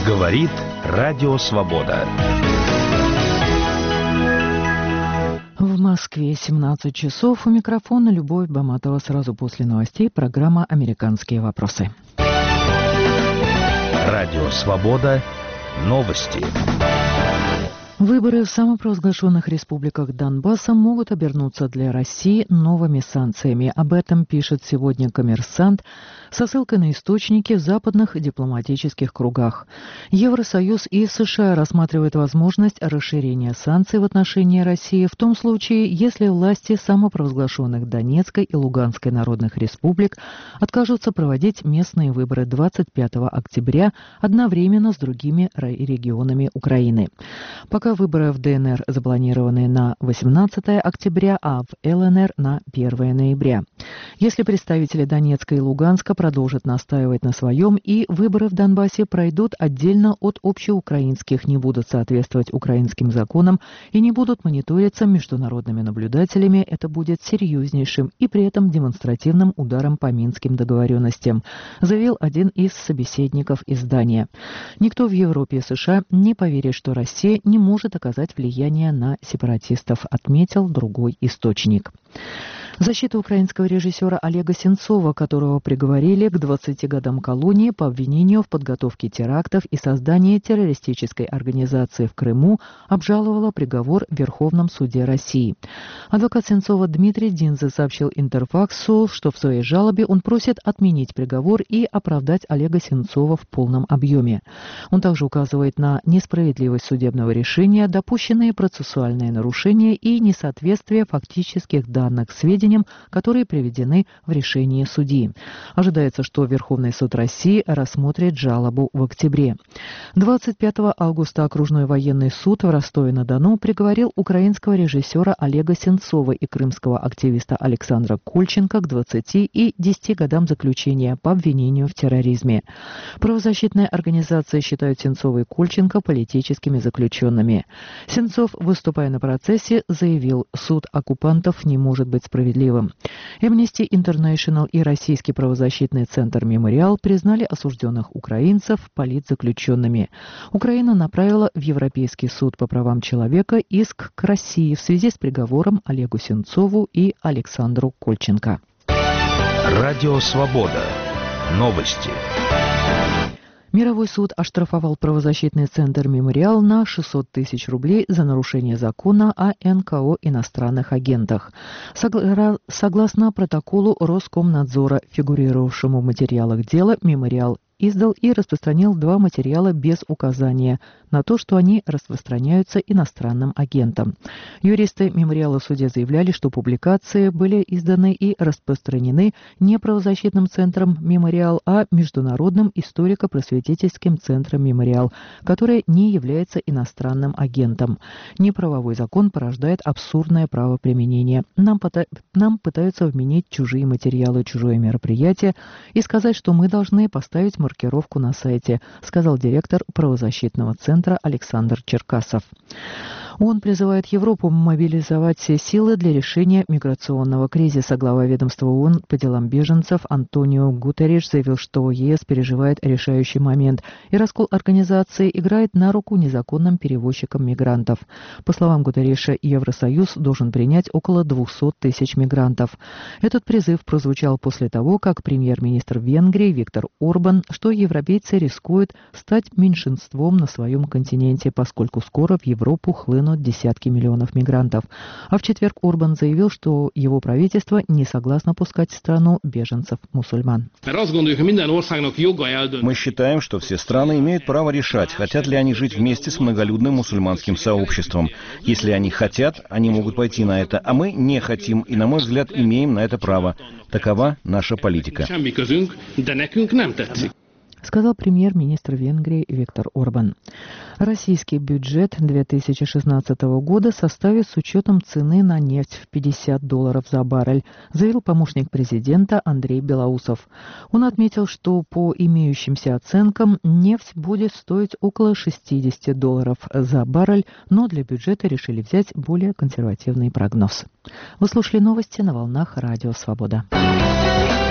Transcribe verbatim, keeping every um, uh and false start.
Говорит Радио Свобода. В Москве семнадцать часов. У микрофона Любовь Баматова. Сразу после новостей программа «Американские вопросы». Радио Свобода. Новости. Выборы в самопровозглашенных республиках Донбасса могут обернуться для России новыми санкциями. Об этом пишет сегодня «Коммерсант» со ссылкой на источники в западных дипломатических кругах. Евросоюз и США рассматривают возможность расширения санкций в отношении России в том случае, если власти самопровозглашенных Донецкой и Луганской народных республик откажутся проводить местные выборы двадцать пятого октября одновременно с другими регионами Украины. Пока выборы в ДНР запланированы на восемнадцатое октября, а в ЛНР на первое ноября. Если представители Донецка и Луганска продолжат настаивать на своем и выборы в Донбассе пройдут отдельно от общеукраинских, не будут соответствовать украинским законам и не будут мониториться международными наблюдателями, это будет серьезнейшим и при этом демонстративным ударом по Минским договоренностям, заявил один из собеседников издания. Никто в Европе и США не поверит, что Россия не может может оказать влияние на сепаратистов, отметил другой источник. Защита украинского режиссера Олега Сенцова, которого приговорили к двадцати годам колонии по обвинению в подготовке терактов и создании террористической организации в Крыму, обжаловала приговор в Верховном суде России. Адвокат Сенцова Дмитрий Динзе сообщил Интерфаксу, что в своей жалобе он просит отменить приговор и оправдать Олега Сенцова в полном объеме. Он также указывает на несправедливость судебного решения, допущенные процессуальные нарушения и несоответствие фактических данных сведений, которые приведены в решении судьи. Ожидается, что Верховный суд России рассмотрит жалобу в октябре. двадцать пятого августа окружной военный суд в Ростове-на-Дону приговорил украинского режиссера Олега Сенцова и крымского активиста Александра Кольченко к двадцати и десяти годам заключения по обвинению в терроризме. Правозащитные организации считают Сенцова и Кольченко политическими заключенными. Сенцов, выступая на процессе, заявил, суд оккупантов не может быть справедливым. Amnesty International и Российский правозащитный центр «Мемориал» признали осужденных украинцев политзаключенными. Украина направила в Европейский суд по правам человека иск к России в связи с приговором Олегу Сенцову и Александру Кольченко. Радио Свобода. Новости. Мировой суд оштрафовал правозащитный центр «Мемориал» на шестьсот тысяч рублей за нарушение закона о эн ка о иностранных агентах. Согла- согласно протоколу Роскомнадзора, фигурировавшему в материалах дела, «Мемориал» издал и распространил два материала без указания на то, что они распространяются иностранным агентам. Юристы «Мемориала» в суде заявляли, что публикации были изданы и распространены не правозащитным центром «Мемориал», а Международным историко-просветительским центром «Мемориал», который не является иностранным агентом. Неправовой закон порождает абсурдное правоприменение. Нам, пота- нам пытаются вменить чужие материалы, чужое мероприятие и сказать, что мы должны поставить маркировку на сайте, сказал директор правозащитного центра Александр Черкасов. Он призывает Европу мобилизовать все силы для решения миграционного кризиса. Глава ведомства ООН по делам беженцев Антонио Гутерриш заявил, что ЕС переживает решающий момент, и раскол организации играет на руку незаконным перевозчикам мигрантов. По словам Гутерриша, Евросоюз должен принять около двухсот тысяч мигрантов. Этот призыв прозвучал после того, как премьер-министр Венгрии Виктор Орбан, что европейцы рискуют стать меньшинством на своем континенте, поскольку скоро в Европу хлынут десятки миллионов мигрантов. А в четверг Орбан заявил, что его правительство не согласно пускать в страну беженцев-мусульман. Мы считаем, что все страны имеют право решать, хотят ли они жить вместе с многолюдным мусульманским сообществом. Если они хотят, они могут пойти на это, а мы не хотим и, на мой взгляд, имеем на это право. Такова наша политика. Сказал премьер-министр Венгрии Виктор Орбан. Российский бюджет две тысячи шестнадцатого года составит с учетом цены на нефть в пятьдесят долларов за баррель, заявил помощник президента Андрей Белоусов. Он отметил, что по имеющимся оценкам нефть будет стоить около шестьдесят долларов за баррель, но для бюджета решили взять более консервативный прогноз. Вы слушали новости на волнах Радио Свобода.